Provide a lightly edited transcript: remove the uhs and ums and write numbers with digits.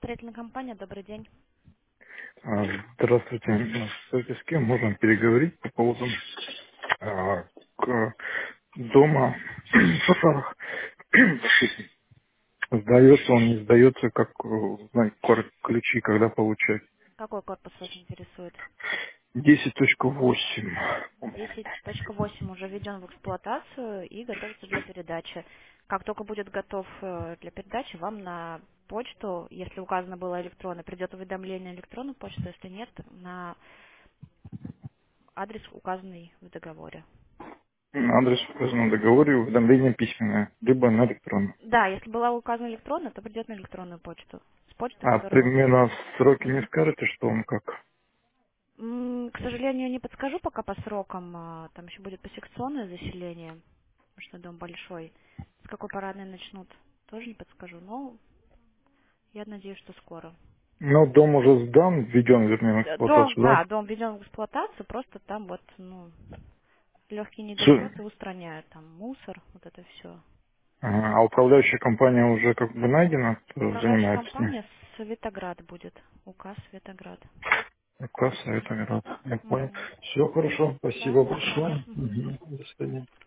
Строительная компания, добрый день. А, Здравствуйте. Кстати, с кем можно переговорить по поводу к дома, который сдается, он не сдается, как узнать ключи, когда получать. Какой корпус вас интересует? 10.8. 10.8 уже введен в эксплуатацию и готовится для передачи. Как только будет готов для передачи, вам на почту, если указано было электронно, придет уведомление на электронную почту, если нет, на адрес, указанный в договоре. Адрес указан в договоре, уведомление письменное, либо на электронном. Да, если была указана электронно, то придет на электронную почту. С почты, А которую вы примерно ввели. сроки не скажете, что он как? К сожалению, не подскажу пока по срокам. Там еще будет посекционное заселение, потому что дом большой. С какой парадной начнут, тоже не подскажу. Но я надеюсь, что скоро. Но дом уже сдан, введен, вернее, в Дом, эксплуатацию, да, да? дом введен в эксплуатацию, просто там вот, легкие недочеты устраняют, там мусор, вот это все. Ага, а управляющая компания уже как бы найдена, кто Управляющая занимается с ним? компания Светоград будет. УК Светоград. Класс, это я рад. Я понял. Мгм. Все хорошо, Да, спасибо пожалуйста. большое. Мгм. Мгм. До свидания.